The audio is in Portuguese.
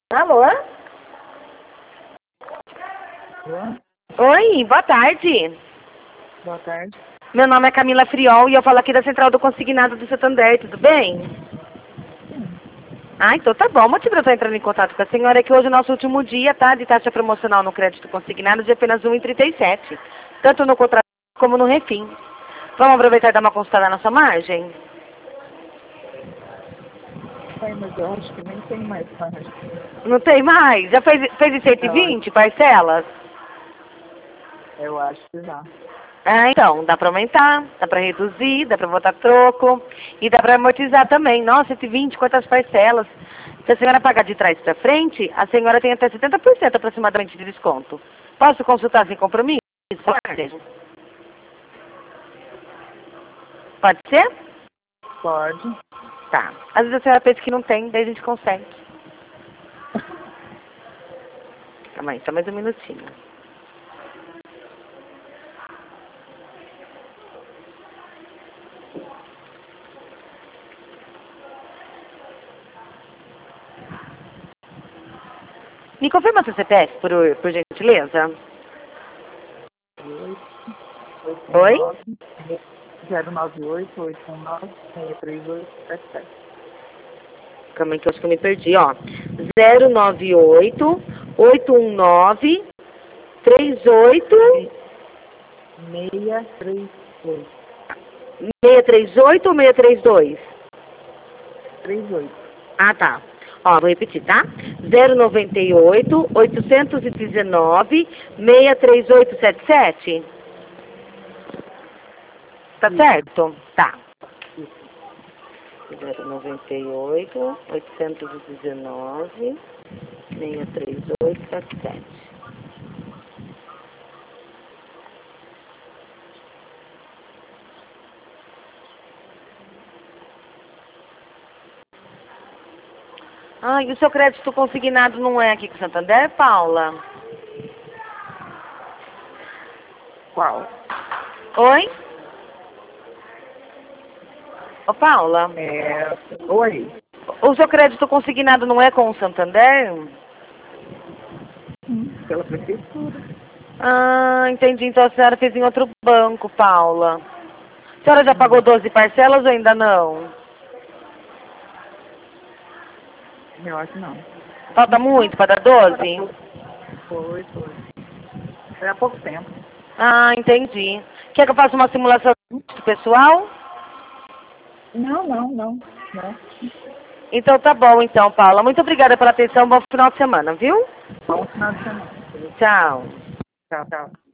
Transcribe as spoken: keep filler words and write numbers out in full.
Alô? Alô? Oi, boa tarde. Boa tarde. Meu nome é Camila Friol e eu falo aqui da Central do Consignado do Santander, tudo bem? Sim. Ah, então tá bom. O motivo de eu estar entrando em contato com a senhora é que hoje é o nosso último dia, tá? De taxa promocional no crédito consignado de apenas um vírgula trinta e sete. Tanto no contrato como no refim. Vamos aproveitar e dar uma consultada na sua margem? Sim, mas eu acho que nem tem mais margem. Não tem mais? Já fez, fez em cento e Eu acho, vinte parcelas? eu acho que já. Ah, então, dá para aumentar, dá para reduzir, dá para botar troco e dá para amortizar também. Nossa, cento e vinte, quantas parcelas? Se a senhora pagar de trás para frente, a senhora tem até setenta por cento aproximadamente de desconto. Posso consultar sem compromisso? Pode ser? Pode. Tá. Às vezes a senhora pensa que não tem, daí a gente consegue. Calma aí, só mais um minutinho. Me confirma seu C P F, por, por gentileza? Oi? zero nove oito, oito um nove, seis três oito, sete sete. Calma aí que eu acho que eu me perdi, ó. zero nove oito, oito um nove, três oito, seis três oito. seis três oito ou seis três dois? três oito. Ah, tá. Ó, vou repetir, tá? zero nove oito, oito um nove, seis três oito sete sete? Tá Isso. certo? Tá. Isso. zero nove oito, oito um nove, seis três oito sete sete. Ah, e o seu crédito consignado não é aqui com o Santander, Paula? Qual? Oi? Ô, Paula? É... Oi. O seu crédito consignado não é com o Santander? Sim, pela prefeitura. Ah, entendi. Então a senhora fez em outro banco, Paula. A senhora já pagou Hum. doze parcelas ou ainda não? Eu acho que não. Falta muito para dar doze? Foi, foi. Foi há pouco tempo. Ah, entendi. Quer que eu faça uma simulação pessoal? Não, não, não. Não. Então tá bom, então, Paula. Muito obrigada pela atenção. Bom final de semana, viu? Bom final de semana. Tchau. Tchau, tchau.